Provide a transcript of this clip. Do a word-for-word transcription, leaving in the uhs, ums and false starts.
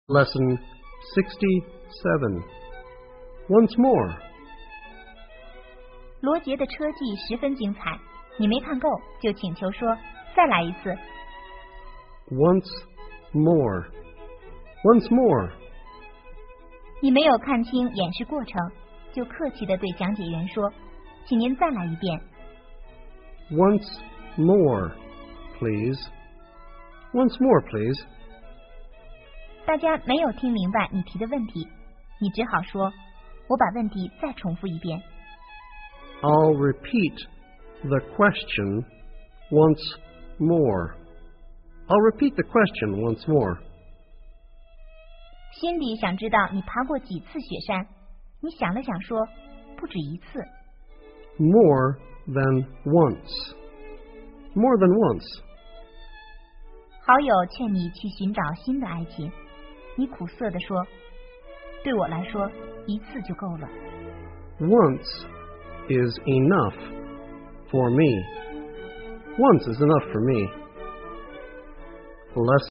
Lesson sixty-seven. Once more. 罗杰的车技十分精彩，你没看够就请求说再来一次。 Once more. Once more. 你没有看清演示过程，就客气地对讲解员说，请您再来一遍。 Once more, please. Once more, please. 大家没有听明白你提的问题，你只好说，我把问题再重复一遍。 I'll repeat the question once more. I'll repeat the question once more. 辛迪想知道你爬过几次雪山，你想了想说，不止一次。 More than once. More than once. 好友劝你去寻找新的爱情，你苦涩地说，对我来说一次就够了。 Once is enough for me. Once is enough for me. Lesson